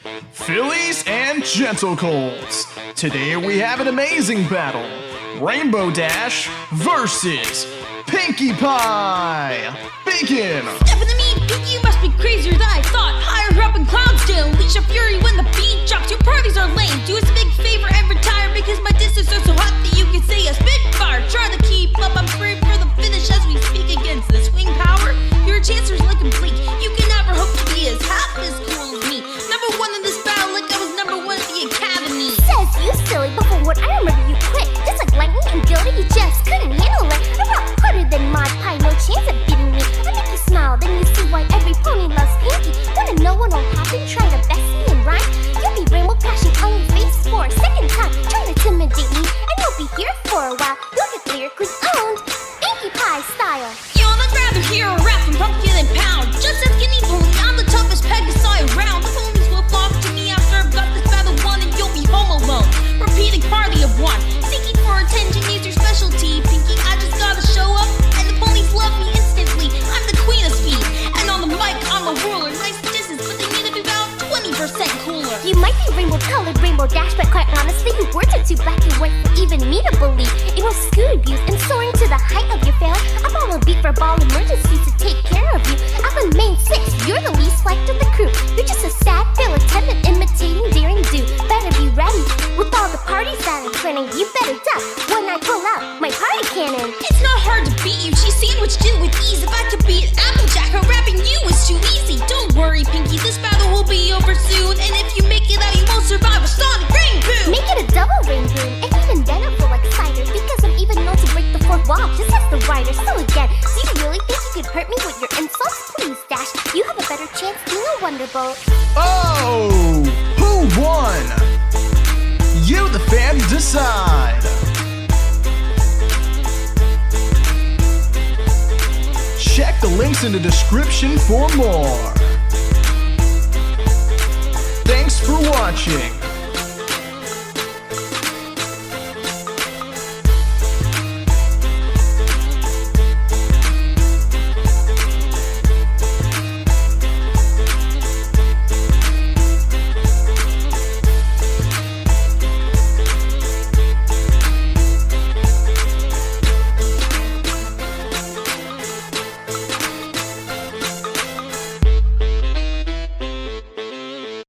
Fillies and Gentle Colts. Today we have an amazing battle. Rainbow Dash versus Pinkie Pie. Begin. Stepping to me, Pinkie, you must be crazier than I thought. Higher up in Cloudsdale, unleash your fury when the beat drops. Your parties are lame. Do us a big favor and retire because my distance are so hot that you can say a spitfire. Try to keep up, I'm brave for the finish as we speak against the swing power. Your chances are looking bleak. You can never hope to be as half as cool as me. Number one in this battle, like I was number one at the academy. Says you silly, but for what I remember you quit. Just like lightning and guilty, you just couldn't handle it. A rock harder than Mod Pie, no chance of beating me. I make you smile, then you see why every pony loves Pinkie. Wanna know what will happen? Try to best me and rhyme. You'll be rainbow crashing on your face for a second time. Try to intimidate me, and you'll be here for a while. You'll get lyrically owned, Pinkie Pie style. Yo, I'd rather hear a rap from Pumpkin and Pound. Just as Skinny Pony, I'm the toughest Pegasi around. The ponies will flock to me after I've got this battle won, and you'll be home alone. Repeating party of one. Seeking for attention is your specialty, Pinkie. I just gotta show up, and the ponies love me instantly. I'm the queen of speed, and on the mic, I'm a ruler. Nice distance, but they need to be about 20% cooler. You might be rainbow-colored, Rainbow Dash, but quite honestly, your words are too black and white for even me to believe. It was Scooby abuse and soaring to the height of your fail. I'm on a beat for ball emergencies to take care of you. I'm the main six, you're the least liked of the crew. You're just a sad fail attendant imitating daring do. Better be ready with all the parties that I'm planning. You better duck when I pull out my party cannon. It's not hard to beat you, cheese sandwich do with ease. If I could beat Applejack, her rapping you is too easy. Don't worry, Pinkie, this battle will be over soon. And if you make it out, you won't survive a Sonic Rain Boom. Make it a double rain boom, and even then I feel like cider, because I'm even known to break the fourth wall, just as the writer. So again, do you really think you could hurt me with your insults? Please, Dash, you have a better chance being a Wonderbolt. Oh, who won? You, the fans, decide. Check the links in the description for more. Thanks for watching.